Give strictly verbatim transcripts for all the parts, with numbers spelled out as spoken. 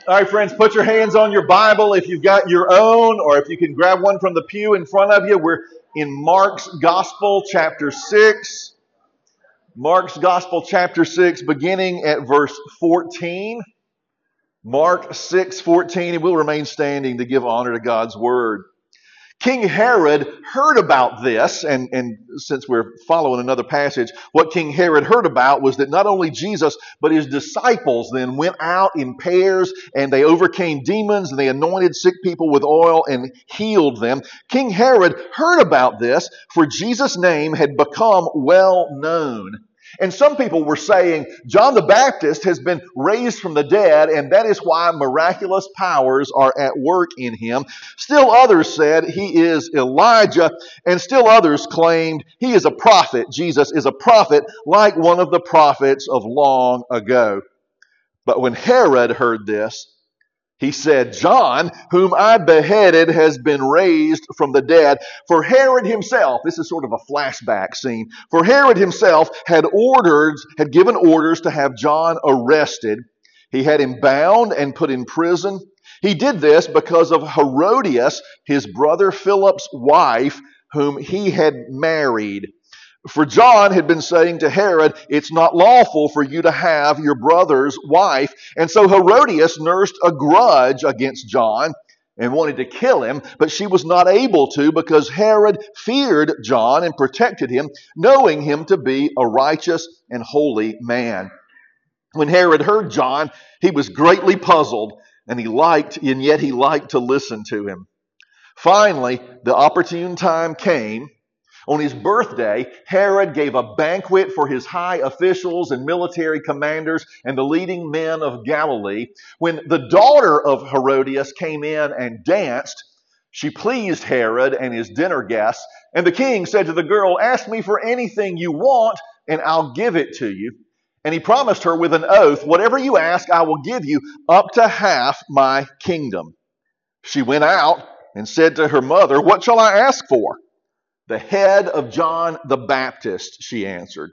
All right, friends, put your hands on your Bible if you've got your own, or if you can grab one from the pew in front of you. We're in Mark's Gospel, chapter six. Mark's Gospel, chapter six, beginning at verse fourteen. Mark six fourteen, and we'll remain standing to give honor to God's Word. King Herod heard about this, and, and since we're following another passage, what King Herod heard about was that not only Jesus, but his disciples then went out in pairs, and they overcame demons, and they anointed sick people with oil and healed them. King Herod heard about this, for Jesus' name had become well known. And some people were saying John the Baptist has been raised from the dead, and that is why miraculous powers are at work in him. Still others said he is Elijah, and still others claimed he is a prophet. Jesus is a prophet like one of the prophets of long ago. But when Herod heard this, he said, John, whom I beheaded, has been raised from the dead. For Herod himself, this is sort of a flashback scene, for Herod himself had ordered, had given orders to have John arrested. He had him bound and put in prison. He did this because of Herodias, his brother Philip's wife, whom he had married. For John had been saying to Herod, it's not lawful for you to have your brother's wife. And so Herodias nursed a grudge against John and wanted to kill him, but she was not able to because Herod feared John and protected him, knowing him to be a righteous and holy man. When Herod heard John, he was greatly puzzled, and he liked, and yet he liked to listen to him. Finally, the opportune time came. On his birthday, Herod gave a banquet for his high officials and military commanders and the leading men of Galilee. When the daughter of Herodias came in and danced, she pleased Herod and his dinner guests. And the king said to the girl, ask me for anything you want, and I'll give it to you. And he promised her with an oath, whatever you ask, I will give you up to half my kingdom. She went out and said to her mother, what shall I ask for? The head of John the Baptist, she answered.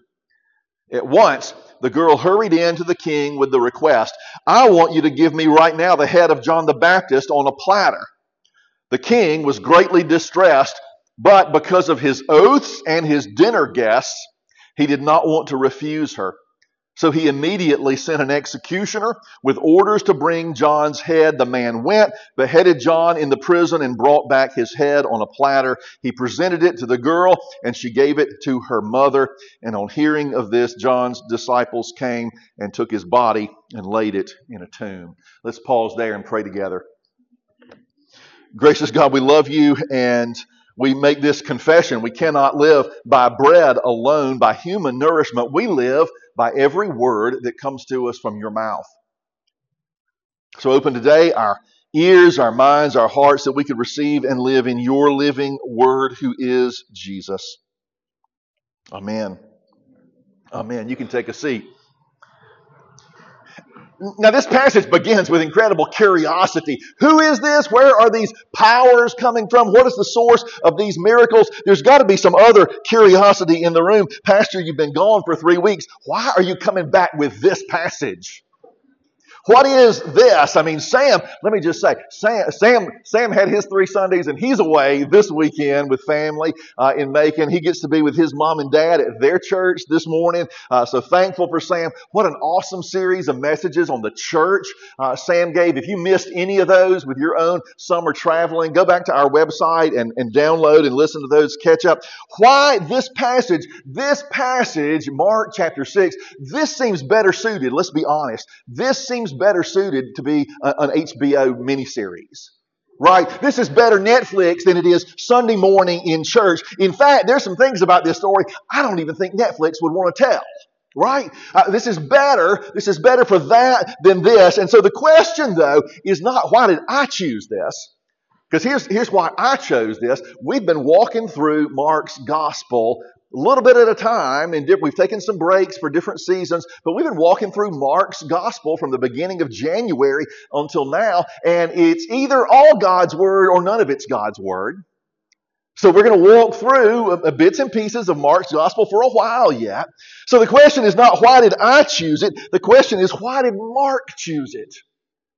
At once, the girl hurried in to the king with the request, I want you to give me right now the head of John the Baptist on a platter. The king was greatly distressed, but because of his oaths and his dinner guests, he did not want to refuse her. So he immediately sent an executioner with orders to bring John's head. The man went, beheaded John in the prison, and brought back his head on a platter. He presented it to the girl, and she gave it to her mother. And on hearing of this, John's disciples came and took his body and laid it in a tomb. Let's pause there and pray together. Gracious God, we love you, and we make this confession. We cannot live by bread alone, by human nourishment. We live by every word that comes to us from your mouth. So open today our ears, our minds, our hearts, that we could receive and live in your living word, who is Jesus. Amen. Amen. You can take a seat. Now, this passage begins with incredible curiosity. Who is this? Where are these powers coming from? What is the source of these miracles? There's got to be some other curiosity in the room. Pastor, you've been gone for three weeks. Why are you coming back with this passage? What is this? I mean, Sam, let me just say, Sam Sam, Sam had his three Sundays, and he's away this weekend with family uh, in Macon. He gets to be with his mom and dad at their church this morning. Uh, so thankful for Sam. What an awesome series of messages on the church uh, Sam gave. If you missed any of those with your own summer traveling, go back to our website and, and download and listen to those, catch up. Why this passage? This passage, Mark chapter six, this seems better suited. Let's be honest. This seems better suited to be a, an H B O miniseries. Right? This is better Netflix than it is Sunday morning in church. In fact, there's some things about this story I don't even think Netflix would want to tell. Right? Uh, this is better. This is better for that than this. And so the question, though, is not why did I choose this? Because here's, here's why I chose this. We've been walking through Mark's gospel a little bit at a time, and we've taken some breaks for different seasons, but we've been walking through Mark's gospel from the beginning of January until now, and it's either all God's word or none of it's God's word. So we're going to walk through a, a bits and pieces of Mark's gospel for a while yet. So the question is not why did I choose it? The question is why did Mark choose it?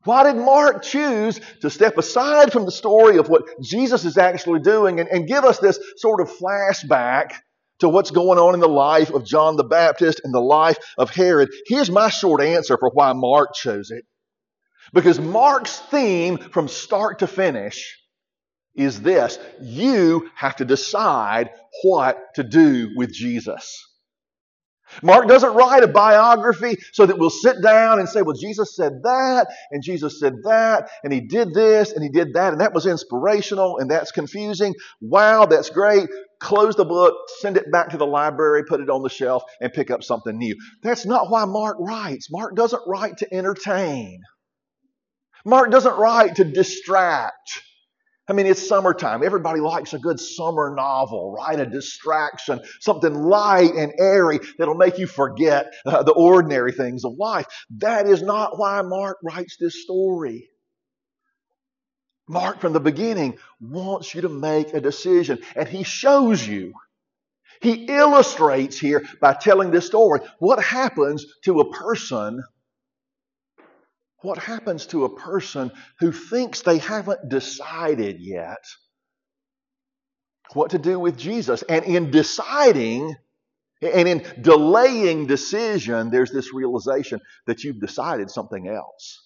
Why did Mark choose to step aside from the story of what Jesus is actually doing and, and give us this sort of flashback to what's going on in the life of John the Baptist and the life of Herod? Here's my short answer for why Mark chose it. Because Mark's theme from start to finish is this: you have to decide what to do with Jesus. Mark doesn't write a biography so that we'll sit down and say, well, Jesus said that, and Jesus said that, and he did this, and he did that, and that was inspirational, and that's confusing. Wow, that's great. Close the book, send it back to the library, put it on the shelf, and pick up something new. That's not why Mark writes. Mark doesn't write to entertain. Mark doesn't write to distract. I mean, it's summertime. Everybody likes a good summer novel, right? A distraction, something light and airy that'll make you forget uh, the ordinary things of life. That is not why Mark writes this story. Mark, from the beginning, wants you to make a decision, and he shows you. He illustrates here by telling this story what happens to a person What happens to a person who thinks they haven't decided yet what to do with Jesus? And in deciding and in delaying decision, there's this realization that you've decided something else.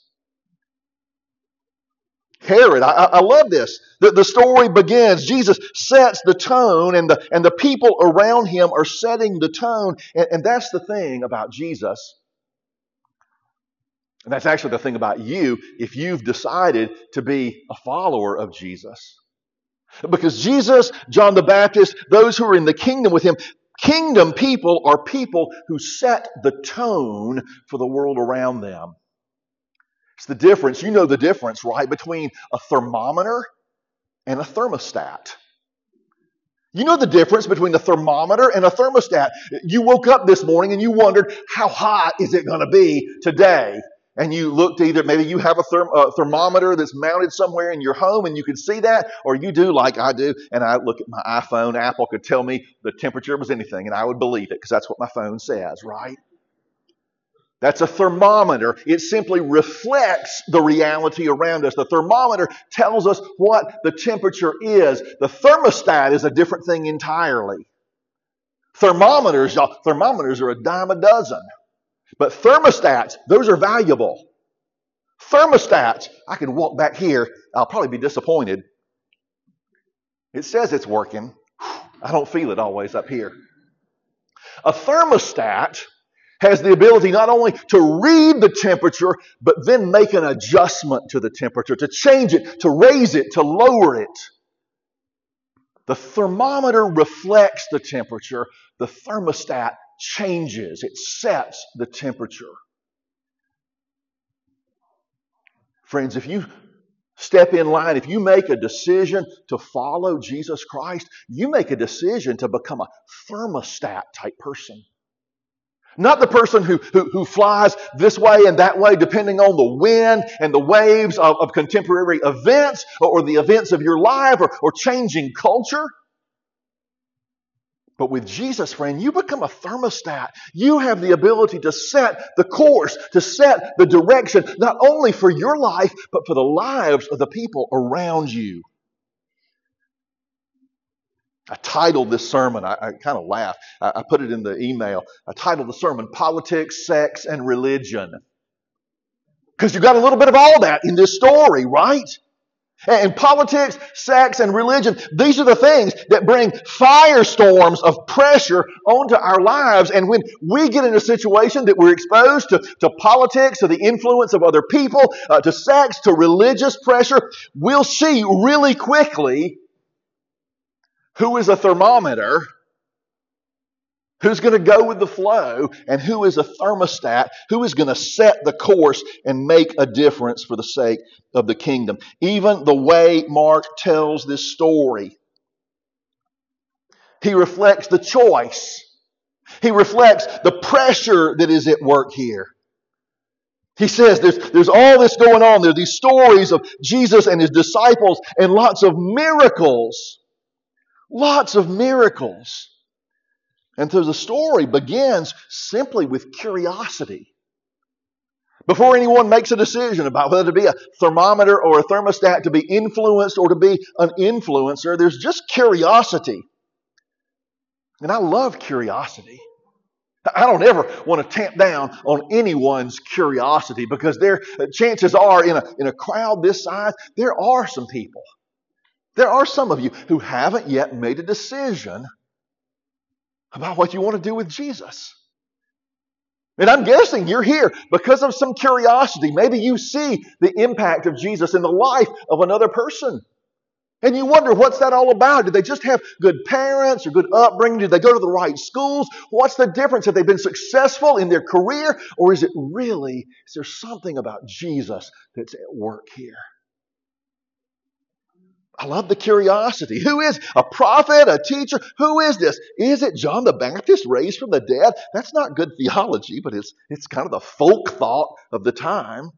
Herod, I, I love this. The, the story begins. Jesus sets the tone, and the, and the people around him are setting the tone. And, and that's the thing about Jesus. And that's actually the thing about you if you've decided to be a follower of Jesus. Because Jesus, John the Baptist, those who are in the kingdom with him, kingdom people are people who set the tone for the world around them. It's the difference. You know the difference, right, between a thermometer and a thermostat. You know the difference between a thermometer and a thermostat. You woke up this morning and you wondered, how hot is it going to be today? And you looked either, maybe you have a therm, uh, thermometer that's mounted somewhere in your home and you can see that, or you do like I do, and I look at my iPhone. Apple could tell me the temperature was anything, and I would believe it because that's what my phone says, right? That's a thermometer. It simply reflects the reality around us. The thermometer tells us what the temperature is. The thermostat is a different thing entirely. Thermometers, y'all, thermometers are a dime a dozen. But thermostats, those are valuable. Thermostats, I can walk back here. I'll probably be disappointed. It says it's working. I don't feel it always up here. A thermostat has the ability not only to read the temperature, but then make an adjustment to the temperature, to change it, to raise it, to lower it. The thermometer reflects the temperature. The thermostat changes. It sets the temperature. Friends, if you step in line, if you make a decision to follow Jesus Christ, you make a decision to become a thermostat type person. Not the person who, who, who flies this way and that way depending on the wind and the waves of, of contemporary events or, or the events of your life or, or changing culture. But with Jesus, friend, you become a thermostat. You have the ability to set the course, to set the direction, not only for your life, but for the lives of the people around you. I titled this sermon, I, I kind of laughed. I, I put it in the email. I titled the sermon, Politics, Sex, and Religion. Because you've got a little bit of all that in this story, right? And politics, sex, and religion, these are the things that bring firestorms of pressure onto our lives. And when we get in a situation that we're exposed to, to politics, to the influence of other people, uh, to sex, to religious pressure, we'll see really quickly who is a thermometer, who's going to go with the flow, and who is a thermostat, who is going to set the course and make a difference for the sake of the kingdom. Even the way Mark tells this story, he reflects the choice. He reflects the pressure that is at work here. He says there's, there's all this going on. There are these stories of Jesus and his disciples and lots of miracles. Lots of miracles. And so the story begins simply with curiosity. Before anyone makes a decision about whether to be a thermometer or a thermostat, to be influenced or to be an influencer, there's just curiosity. And I love curiosity. I don't ever want to tamp down on anyone's curiosity, because there, chances are in a, in a crowd this size, there are some people. There are some of you who haven't yet made a decision about what you want to do with Jesus. And I'm guessing you're here because of some curiosity. Maybe you see the impact of Jesus in the life of another person. And you wonder, what's that all about? Did they just have good parents or good upbringing? Did they go to the right schools? What's the difference? Have they been successful in their career? Or is it really, is there something about Jesus that's at work here? I love the curiosity. Who is a prophet, a teacher? Who is this? Is it John the Baptist raised from the dead? That's not good theology, but it's, it's kind of the folk thought of the time.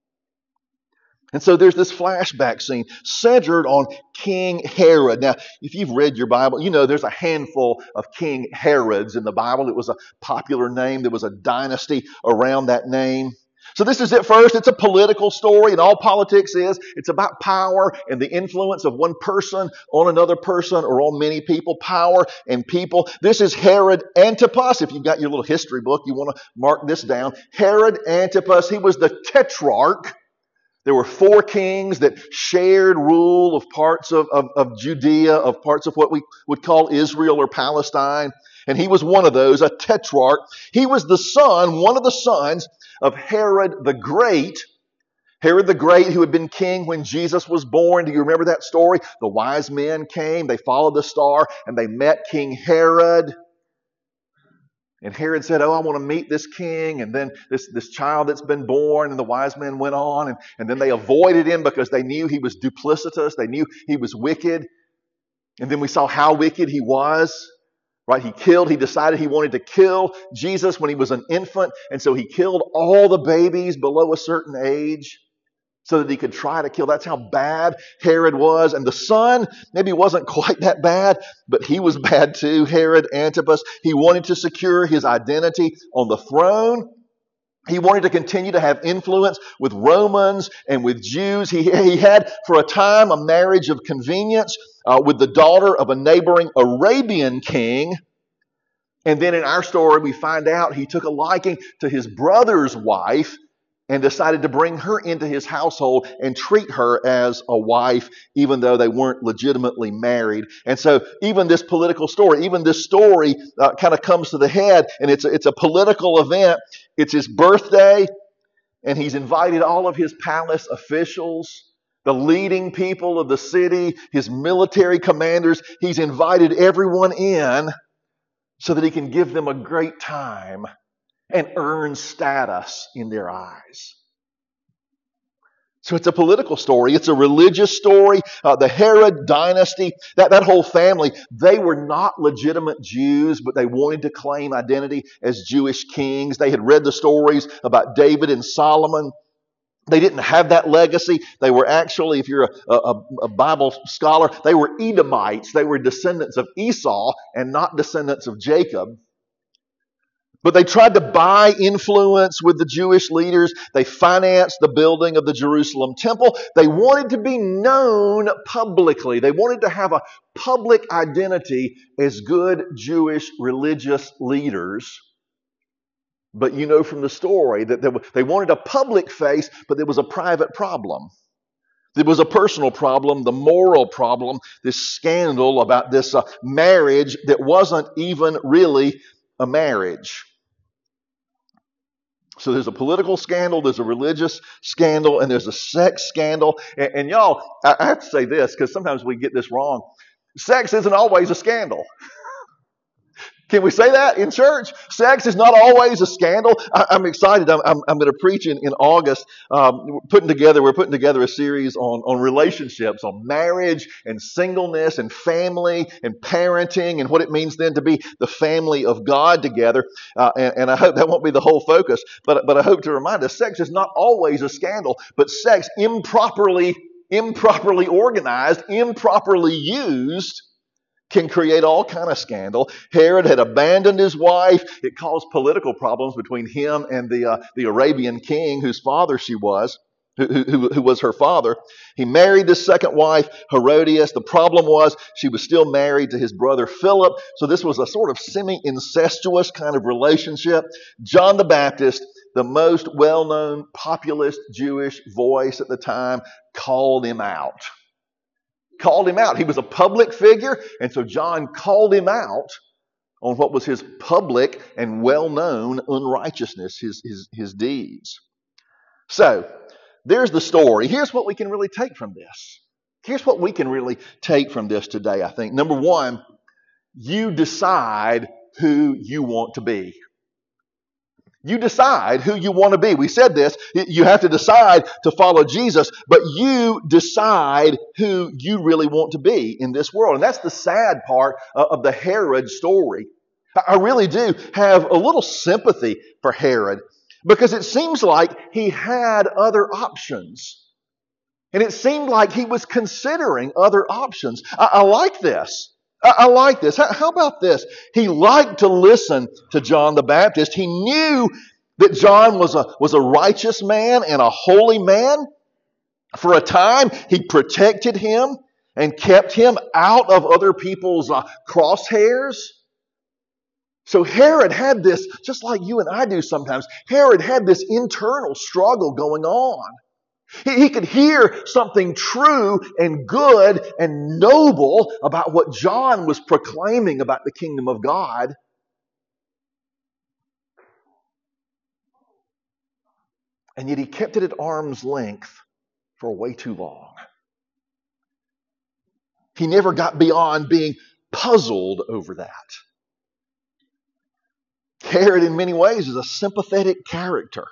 And so there's this flashback scene centered on King Herod. Now, if you've read your Bible, you know there's a handful of King Herods in the Bible. It was a popular name. There was a dynasty around that name. So this is it first. It's a political story, and all politics is, it's about power and the influence of one person on another person or on many people, power and people. This is Herod Antipas. If you've got your little history book, you want to mark this down. Herod Antipas, he was the tetrarch. There were four kings that shared rule of parts of, of, of Judea, of parts of what we would call Israel or Palestine. And he was one of those, a tetrarch. He was the son, one of the sons of Herod the Great. Herod the Great, who had been king when Jesus was born. Do you remember that story? The wise men came, they followed the star, and they met King Herod. And Herod said, oh, I want to meet this king, and then this, this child that's been born. And the wise men went on, and, and then they avoided him because they knew he was duplicitous. They knew he was wicked. And then we saw how wicked he was. Right? He killed, he decided he wanted to kill Jesus when he was an infant. And so he killed all the babies below a certain age so that he could try to kill. That's how bad Herod was. And the son maybe wasn't quite that bad, but he was bad too. Herod Antipas, he wanted to secure his identity on the throne. He wanted to continue to have influence with Romans and with Jews. He, he had for a time a marriage of convenience uh, with the daughter of a neighboring Arabian king. And then in our story, we find out he took a liking to his brother's wife and decided to bring her into his household and treat her as a wife, even though they weren't legitimately married. And so even this political story, even this story uh, kind of comes to the head, and it's a, it's a political event. It's his birthday, and he's invited all of his palace officials, the leading people of the city, his military commanders. He's invited everyone in so that he can give them a great time and earn status in their eyes. So it's a political story. It's a religious story. Uh, the Herod dynasty, that, that whole family, they were not legitimate Jews, but they wanted to claim identity as Jewish kings. They had read the stories about David and Solomon. They didn't have that legacy. They were actually, if you're a, a, a Bible scholar, they were Edomites. They were descendants of Esau and not descendants of Jacob. But they tried to buy influence with the Jewish leaders. They financed the building of the Jerusalem temple. They wanted to be known publicly. They wanted to have a public identity as good Jewish religious leaders. But you know from the story that they, they wanted a public face, but there was a private problem. There was a personal problem, the moral problem, this scandal about this uh, marriage that wasn't even really a marriage. So there's a political scandal, there's a religious scandal, and there's a sex scandal. And, and y'all, I, I have to say this because sometimes we get this wrong. Sex isn't always a scandal. Can we say that in church? Sex is not always a scandal. I, I'm excited. I'm, I'm, I'm going to preach in, in August. Um, we're putting together, we're putting together a series on, on relationships, on marriage and singleness and family and parenting and what it means then to be the family of God together. Uh, and, and I hope that won't be the whole focus, but, but I hope to remind us sex is not always a scandal, but sex improperly, improperly organized, improperly used can create all kind of scandal. Herod had abandoned his wife. It caused political problems between him and the uh, the Arabian king, whose father she was, who, who, who was her father. He married this second wife, Herodias. The problem was she was still married to his brother Philip. So this was a sort of semi-incestuous kind of relationship. John the Baptist, the most well-known populist Jewish voice at the time, called him out. Called him out. He was a public figure, and so John called him out on what was his public and well-known unrighteousness, his, his, his deeds. So, there's the story. Here's what we can really take from this. Here's what we can really take from this today, I think. Number one, you decide who you want to be. You decide who you want to be. We said this. You have to decide to follow Jesus, but you decide who you really want to be in this world. And that's the sad part of the Herod story. I really do have a little sympathy for Herod because it seems like he had other options. And it seemed like he was considering other options. I, I like this. I like this. How about this? He liked to listen to John the Baptist. He knew that John was a, was a righteous man and a holy man. For a time, he protected him and kept him out of other people's uh, crosshairs. So Herod had this, just like you and I do sometimes, Herod had this internal struggle going on. He could hear something true and good and noble about what John was proclaiming about the kingdom of God. And yet he kept it at arm's length for way too long. He never got beyond being puzzled over that. Herod, in many ways, is a sympathetic character.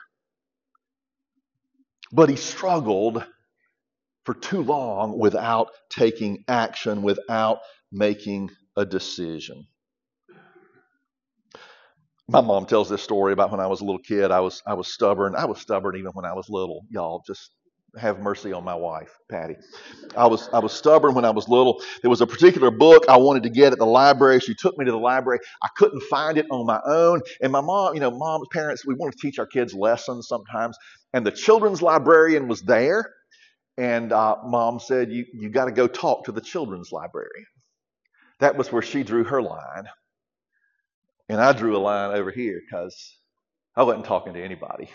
But he struggled for too long without taking action, without making a decision. My mom tells this story about when I was a little kid. I was I was stubborn. I was stubborn even when I was little. Y'all, just have mercy on my wife, Patty. I was I was stubborn when I was little. There was a particular book I wanted to get at the library. She took me to the library. I couldn't find it on my own. And my mom, you know, mom's parents, we want to teach our kids lessons sometimes. And the children's librarian was there. And uh, Mom said, you, you got to go talk to the children's librarian. That was where she drew her line. And I drew a line over here because I wasn't talking to anybody.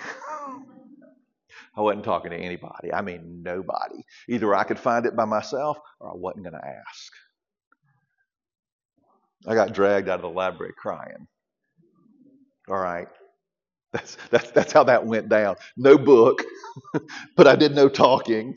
I wasn't talking to anybody. I mean, nobody. Either I could find it by myself or I wasn't going to ask. I got dragged out of the library crying. All right. That's, that's, that's how that went down. No book, but I did no talking.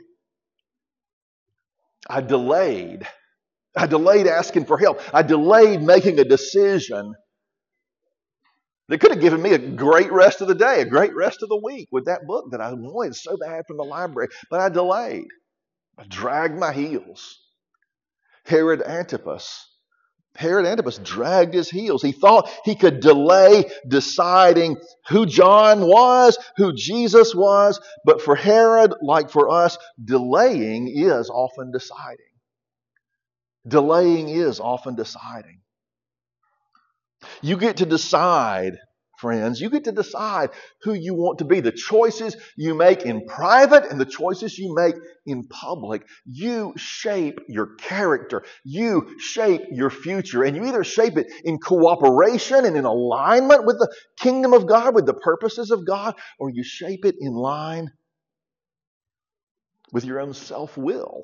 I delayed. I delayed asking for help. I delayed making a decision that could have given me a great rest of the day, a great rest of the week with that book that I wanted so bad from the library. But I delayed. I dragged my heels. Herod Antipas. Herod Antipas dragged his heels. He thought he could delay deciding who John was, who Jesus was. But for Herod, like for us, delaying is often deciding. Delaying is often deciding. You get to decide, friends, you get to decide who you want to be. The choices you make in private and the choices you make in public, you shape your character. You shape your future. And you either shape it in cooperation and in alignment with the kingdom of God, with the purposes of God, or you shape it in line with your own self-will.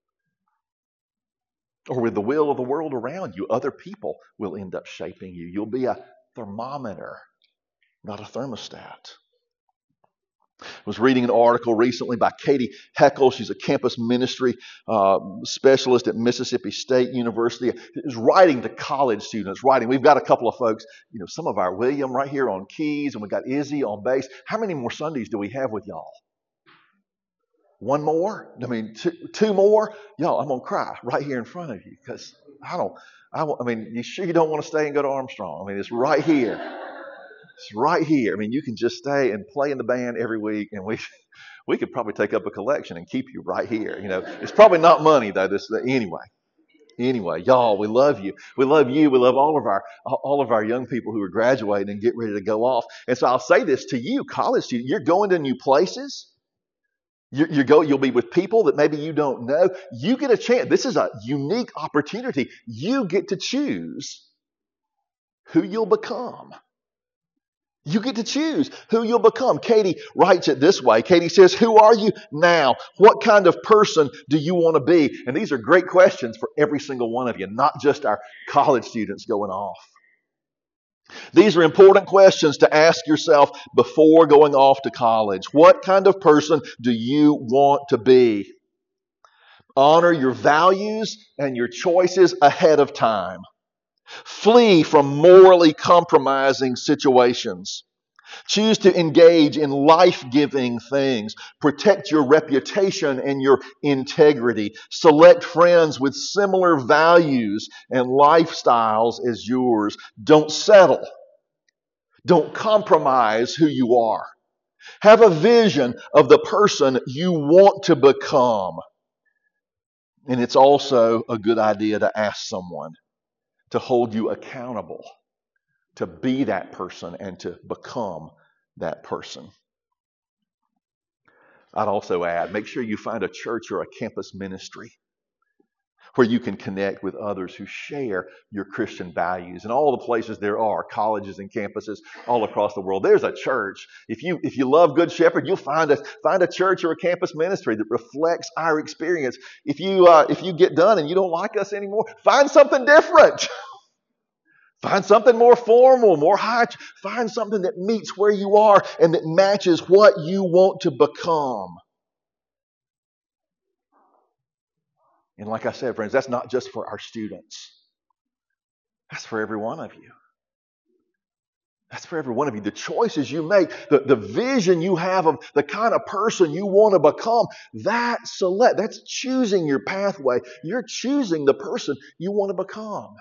Or with the will of the world around you. Other people will end up shaping you. You'll be a thermometer, not a thermostat. I was reading an article recently by Katie Heckel. She's a campus ministry uh, specialist at Mississippi State University. Is writing to college students. Writing. We've got a couple of folks, you know, some of our William right here on keys, and we got Izzy on bass. How many more Sundays do we have with y'all? One more? I mean, two, two more? Y'all, I'm going to cry right here in front of you because I don't, I, I mean, you sure you don't want to stay and go to Armstrong? I mean, it's right here. It's right here. I mean, you can just stay and play in the band every week and we we could probably take up a collection and keep you right here. You know, it's probably not money though. This Anyway, Anyway, y'all, we love you. We love you. We love all of our all of our young people who are graduating and get ready to go off. And so I'll say this to you, college students, you're going to new places. You, you go, you'll be with people that maybe you don't know. You get a chance. This is a unique opportunity. You get to choose who you'll become. You get to choose who you'll become. Katie writes it this way. Katie says, who are you now? What kind of person do you want to be? And these are great questions for every single one of you, not just our college students going off. These are important questions to ask yourself before going off to college. What kind of person do you want to be? Honor your values and your choices ahead of time. Flee from morally compromising situations. Choose to engage in life-giving things. Protect your reputation and your integrity. Select friends with similar values and lifestyles as yours. Don't settle. Don't compromise who you are. Have a vision of the person you want to become. And it's also a good idea to ask someone to hold you accountable, to be that person and to become that person. I'd also add, make sure you find a church or a campus ministry where you can connect with others who share your Christian values. And all the places there are, colleges and campuses all across the world, there's a church. If you if you love Good Shepherd, you'll find a find a church or a campus ministry that reflects our experience. If you uh, if you get done and you don't like us anymore, find something different. Find something more formal, more high. Find something that meets where you are and that matches what you want to become. And like I said, friends, that's not just for our students. That's for every one of you. That's for every one of you. The choices you make, the, the vision you have of the kind of person you want to become, that select, that's choosing your pathway. You're choosing the person you want to become.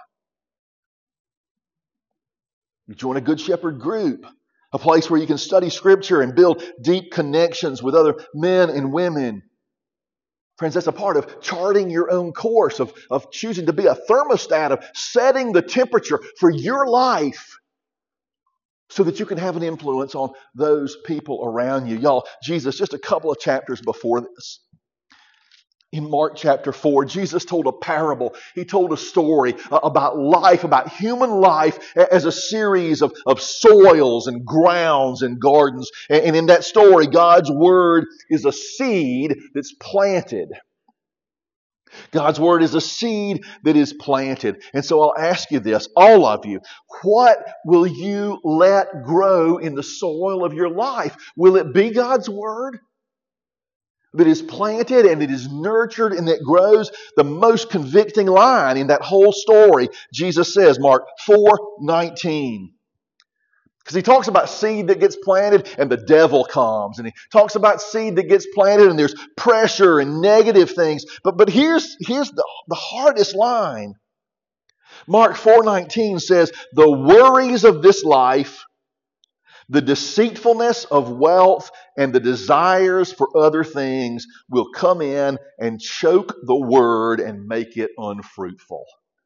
You join a Good Shepherd group, a place where you can study Scripture and build deep connections with other men and women. Friends, that's a part of charting your own course, of, of choosing to be a thermostat, of setting the temperature for your life so that you can have an influence on those people around you. Y'all, Jesus, just a couple of chapters before this, in Mark chapter four, Jesus told a parable. He told a story about life, about human life as a series of, of soils and grounds and gardens. And in that story, God's Word is a seed that's planted. God's Word is a seed that is planted. And so I'll ask you this, all of you, what will you let grow in the soil of your life? Will it be God's Word that is planted and it is nurtured and that grows? The most convicting line in that whole story, Jesus says, Mark four nineteen. Because he talks about seed that gets planted and the devil comes. And he talks about seed that gets planted and there's pressure and negative things. But, but here's, here's the, the hardest line. Mark four nineteen says, the worries of this life, the deceitfulness of wealth, and the desires for other things will come in and choke the word and make it unfruitful.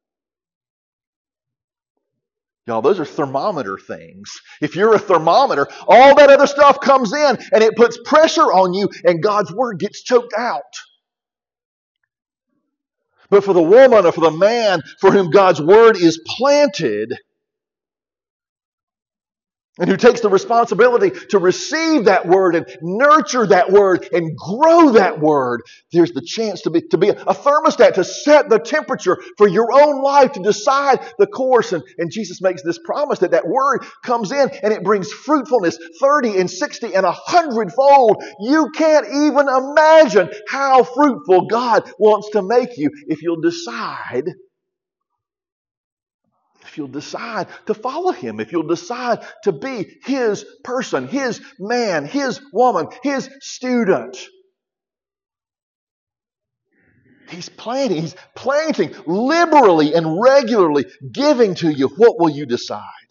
Y'all, those are thermometer things. If you're a thermometer, all that other stuff comes in and it puts pressure on you and God's word gets choked out. But for the woman or for the man for whom God's word is planted, and who takes the responsibility to receive that word and nurture that word and grow that word, there's the chance to be, to be a thermostat, to set the temperature for your own life, to decide the course. And, and Jesus makes this promise that that word comes in and it brings fruitfulness thirty and sixty and a hundred fold. You can't even imagine how fruitful God wants to make you if you'll decide If you'll decide to follow Him, if you'll decide to be His person, His man, His woman, His student. He's planting, He's planting liberally and regularly, giving to you. What will you decide?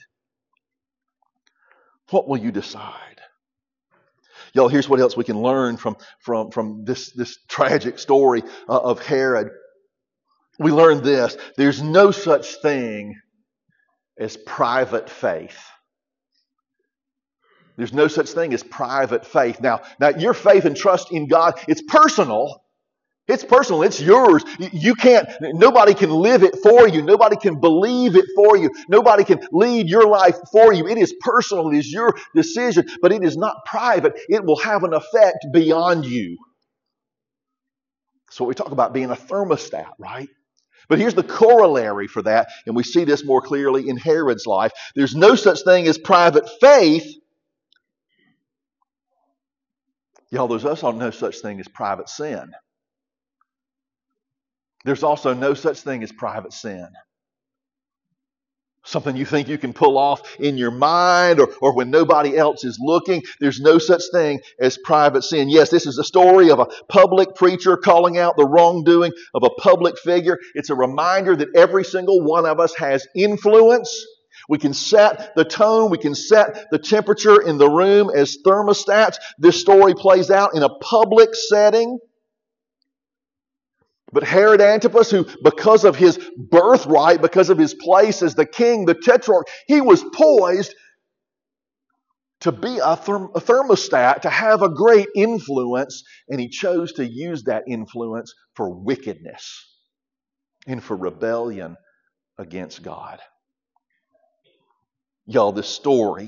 What will you decide? Y'all, here's what else we can learn from, from, from this, this tragic story uh, of Herod. we learn this. There's no such thing as private faith. There's no such thing as private faith. Now, now your faith and trust in God, it's personal. It's personal. It's yours. You can't, nobody can live it for you. Nobody can believe it for you. Nobody can lead your life for you. It is personal. It is your decision, but it is not private. It will have an effect beyond you. So we talk about being a thermostat, right? But here's the corollary for that, and we see this more clearly in Herod's life. There's no such thing as private faith. Y'all, there's also no such thing as private sin. There's also no such thing as private sin. Something you think you can pull off in your mind or, or when nobody else is looking. There's no such thing as private sin. Yes, this is a story of a public preacher calling out the wrongdoing of a public figure. It's a reminder that every single one of us has influence. We can set the tone. We can set the temperature in the room as thermostats. This story plays out in a public setting. But Herod Antipas, who because of his birthright, because of his place as the king, the tetrarch, he was poised to be a, therm- a thermostat, to have a great influence, and he chose to use that influence for wickedness and for rebellion against God. Y'all, this story,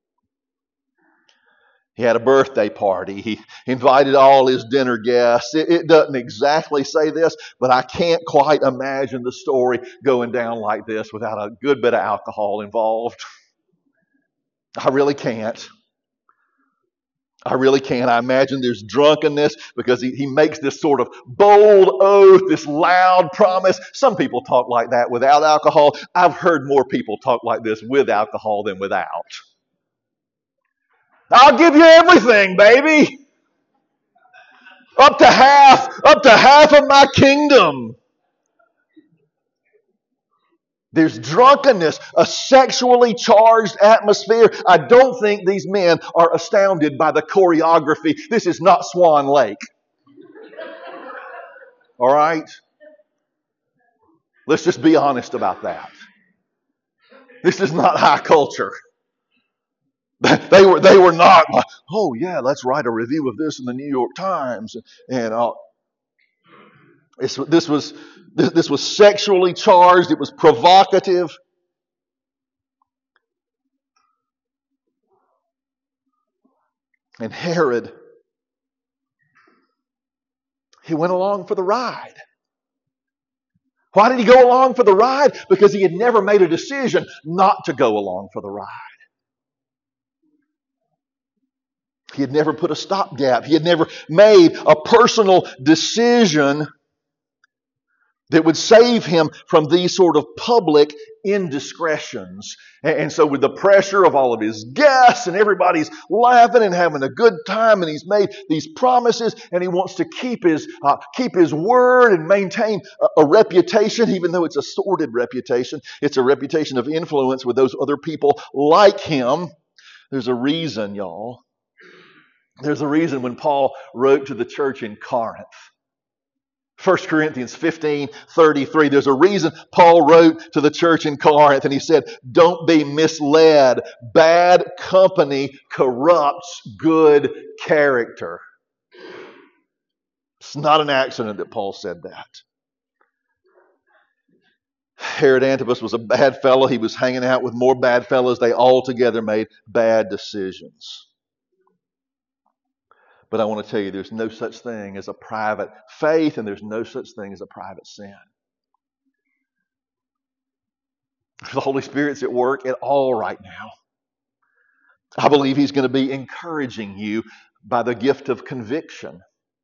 he had a birthday party. He invited all his dinner guests. It, it doesn't exactly say this, but I can't quite imagine the story going down like this without a good bit of alcohol involved. I really can't. I really can't. I imagine there's drunkenness because he, he makes this sort of bold oath, this loud promise. Some people talk like that without alcohol. I've heard more people talk like this with alcohol than without. I'll give you everything, baby. Up to half, up to half of my kingdom. There's drunkenness, a sexually charged atmosphere. I don't think these men are astounded by the choreography. This is not Swan Lake. All right? Let's just be honest about that. This is not high culture. They were they were not like, oh yeah, let's write a review of this in the New York Times. And uh, this, this was this, this was sexually charged. It was provocative. And Herod, he went along for the ride. Why did he go along for the ride? Because he had never made a decision not to go along for the ride. He had never put a stopgap. He had never made a personal decision that would save him from these sort of public indiscretions. And so with the pressure of all of his guests and everybody's laughing and having a good time, and he's made these promises and he wants to keep his uh, keep his word and maintain a, a reputation, even though it's a sordid reputation. It's a reputation of influence with those other people like him. There's a reason, y'all. There's a reason when Paul wrote to the church in Corinth. First Corinthians fifteen thirty-three. There's a reason Paul wrote to the church in Corinth and he said, don't be misled. Bad company corrupts good character. It's not an accident that Paul said that. Herod Antipas was a bad fellow. He was hanging out with more bad fellows. They all together made bad decisions. But I want to tell you, there's no such thing as a private faith, and there's no such thing as a private sin. The Holy Spirit's at work at all right now. I believe He's going to be encouraging you by the gift of conviction.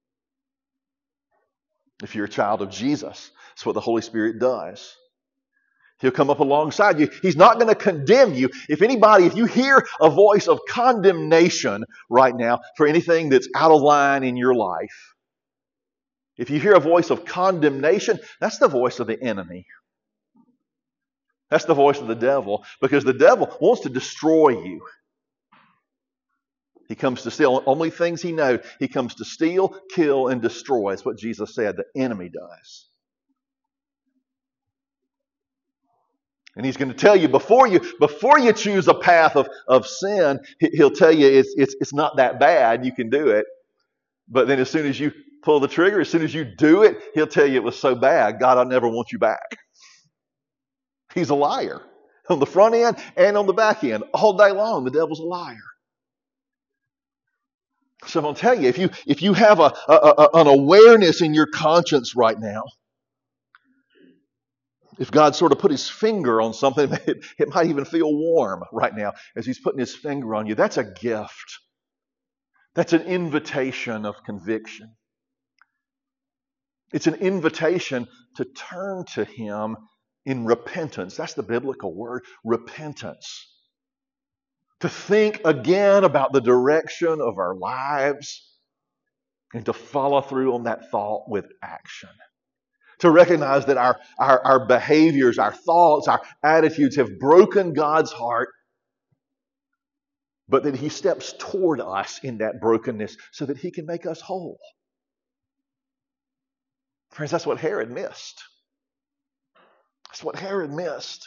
If you're a child of Jesus, that's what the Holy Spirit does. He'll come up alongside you. He's not going to condemn you. If anybody, if you hear a voice of condemnation right now for anything that's out of line in your life, if you hear a voice of condemnation, that's the voice of the enemy. That's the voice of the devil, because the devil wants to destroy you. He comes to steal. Only things he knows. He comes to steal, kill, and destroy. That's what Jesus said the enemy does. And he's going to tell you before you before you choose a path of, of sin, he'll tell you it's, it's, it's not that bad. You can do it. But then as soon as you pull the trigger, as soon as you do it, he'll tell you it was so bad, God, I never want you back. He's a liar. On the front end and on the back end. All day long, the devil's a liar. So I'm going to tell you, if you, if you have a, a, a, an awareness in your conscience right now, if God sort of put his finger on something, it, it might even feel warm right now as he's putting his finger on you. That's a gift. That's an invitation of conviction. It's an invitation to turn to him in repentance. That's the biblical word, repentance. To think again about the direction of our lives and to follow through on that thought with action. To recognize that our, our, our behaviors, our thoughts, our attitudes have broken God's heart, but that he steps toward us in that brokenness so that he can make us whole. Friends, that's what Herod missed. That's what Herod missed.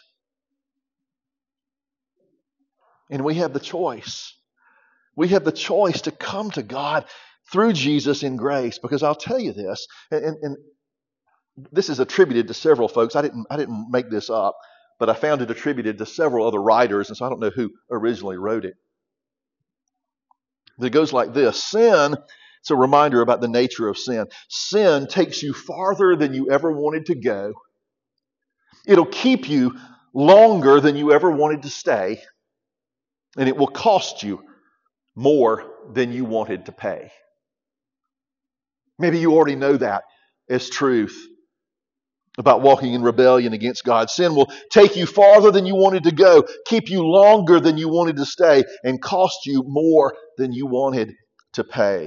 And we have the choice. We have the choice to come to God through Jesus in grace. Because I'll tell you this, and, and, and this is attributed to several folks. I didn't, I didn't make this up, but I found it attributed to several other writers, and so I don't know who originally wrote it. But it goes like this. Sin, it's a reminder about the nature of sin. Sin takes you farther than you ever wanted to go. It'll keep you longer than you ever wanted to stay. And it will cost you more than you wanted to pay. Maybe you already know that as truth about walking in rebellion against God. Sin will take you farther than you wanted to go, keep you longer than you wanted to stay, and cost you more than you wanted to pay.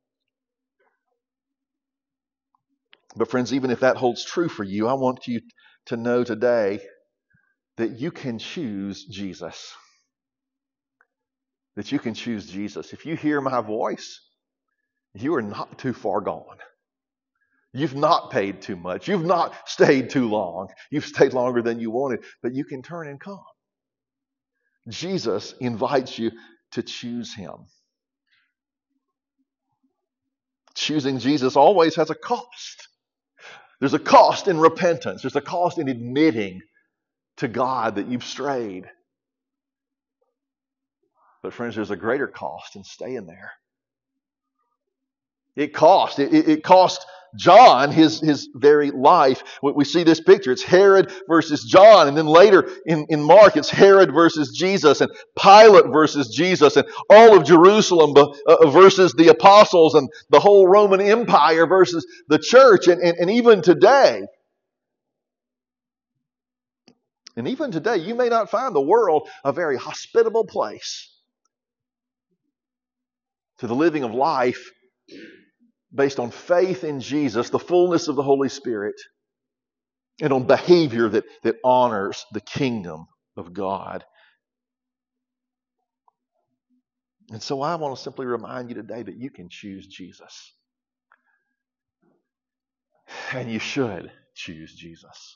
But friends, even if that holds true for you, I want you to know today that you can choose Jesus. That you can choose Jesus. If you hear my voice, you are not too far gone. You've not paid too much. You've not stayed too long. You've stayed longer than you wanted, but you can turn and come. Jesus invites you to choose him. Choosing Jesus always has a cost. There's a cost in repentance. There's a cost in admitting to God that you've strayed. But friends, there's a greater cost in staying there. It cost. It, it, it cost John his, his very life. We see this picture. It's Herod versus John. And then later in, in Mark, it's Herod versus Jesus and Pilate versus Jesus and all of Jerusalem uh, versus the apostles and the whole Roman Empire versus the church. And, and, and even today, and even today, you may not find the world a very hospitable place to the living of life based on faith in Jesus, the fullness of the Holy Spirit, and on behavior that, that honors the kingdom of God. And so I want to simply remind you today that you can choose Jesus. And you should choose Jesus.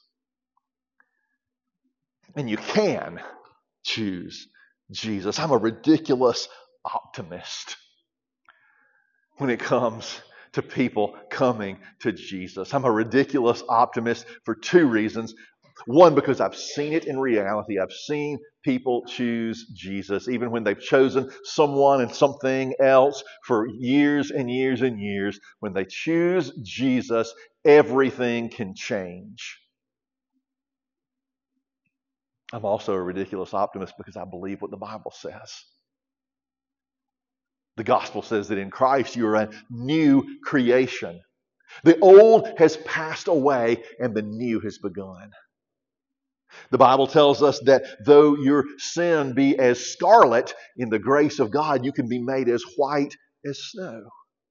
And you can choose Jesus. I'm a ridiculous optimist when it comes to people coming to Jesus. I'm a ridiculous optimist for two reasons. One, because I've seen it in reality. I've seen people choose Jesus, even when they've chosen someone and something else for years and years and years. When they choose Jesus, everything can change. I'm also a ridiculous optimist because I believe what the Bible says. The gospel says that in Christ you are a new creation. The old has passed away and the new has begun. The Bible tells us that though your sin be as scarlet, in the grace of God you can be made as white as snow.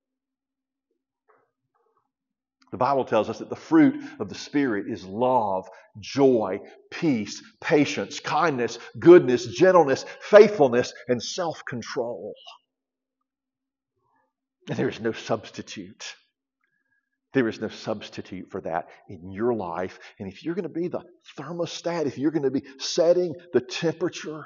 The Bible tells us that the fruit of the Spirit is love, joy, peace, patience, kindness, goodness, gentleness, faithfulness, and self-control. And there is no substitute There is no substitute for that in your life. And if you're going to be the thermostat, if you're going to be setting the temperature,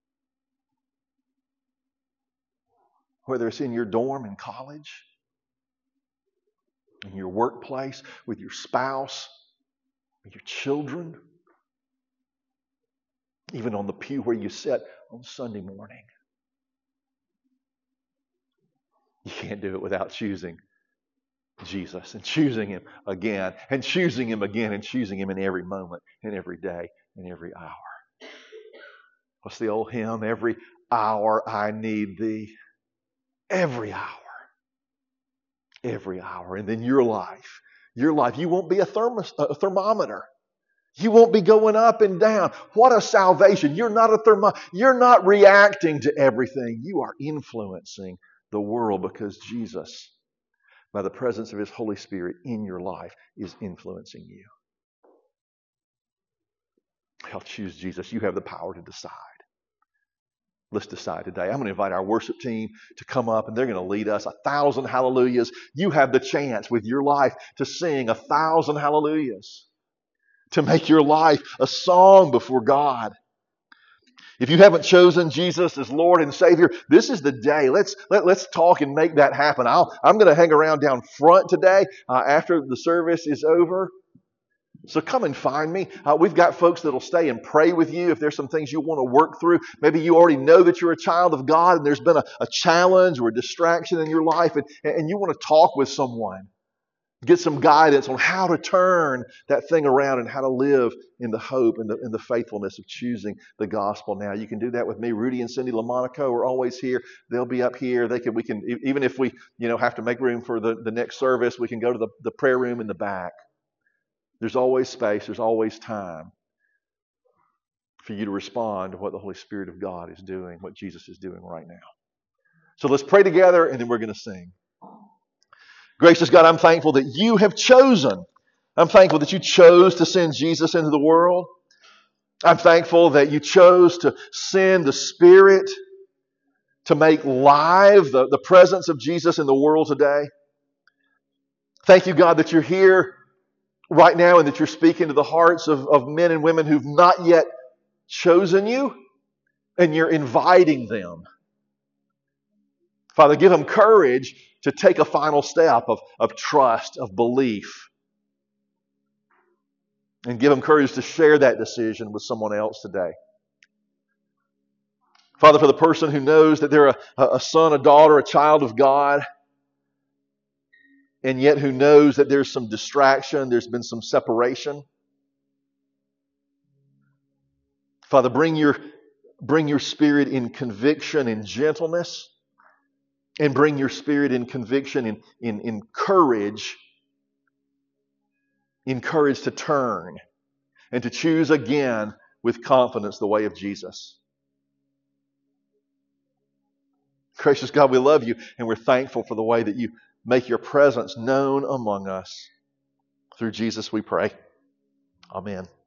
whether it's in your dorm in college, in your workplace, with your spouse, with your children, even on the pew where you sit on Sunday morning, you can't do it without choosing Jesus and choosing Him again and choosing Him again and choosing Him in every moment and every day and every hour. What's the old hymn? Every hour I need Thee. Every hour. Every hour. And then your life. Your life. You won't be a, thermos, a thermometer. You won't be going up and down. What a salvation. You're not a thermo. You're not reacting to everything. You are influencing the world because Jesus, by the presence of His Holy Spirit in your life, is influencing you. I'll choose Jesus. You have the power to decide. Let's decide today. I'm going to invite our worship team to come up and they're going to lead us a thousand hallelujahs. You have the chance with your life to sing a thousand hallelujahs, to make your life a song before God. If you haven't chosen Jesus as Lord and Savior, this is the day. Let's let, let's talk and make that happen. I'll, I'm going to hang around down front today uh, after the service is over. So come and find me. Uh, we've got folks that'll stay and pray with you if there's some things you want to work through. Maybe you already know that you're a child of God and there's been a, a challenge or a distraction in your life and, and you want to talk with someone. Get some guidance on how to turn that thing around and how to live in the hope and the, in the faithfulness of choosing the gospel now. You can do that with me. Rudy and Cindy LaMonaco are always here. They'll be up here. They can, we can, even if we, you know, have to make room for the, the next service, we can go to the, the prayer room in the back. There's always space. There's always time for you to respond to what the Holy Spirit of God is doing, what Jesus is doing right now. So let's pray together and then we're going to sing. Gracious God, I'm thankful that you have chosen. I'm thankful that you chose to send Jesus into the world. I'm thankful that you chose to send the Spirit to make live the, the presence of Jesus in the world today. Thank you, God, that you're here right now and that you're speaking to the hearts of, of men and women who've not yet chosen you, and you're inviting them. Father, give them courage to take a final step of, of trust, of belief. And give them courage to share that decision with someone else today. Father, for the person who knows that they're a, a son, a daughter, a child of God, and yet who knows that there's some distraction, there's been some separation. Father, bring your, bring your Spirit in conviction and gentleness. And bring your Spirit in conviction, in, in, in courage, in courage to turn and to choose again with confidence the way of Jesus. Gracious God, we love you and we're thankful for the way that you make your presence known among us. Through Jesus we pray. Amen.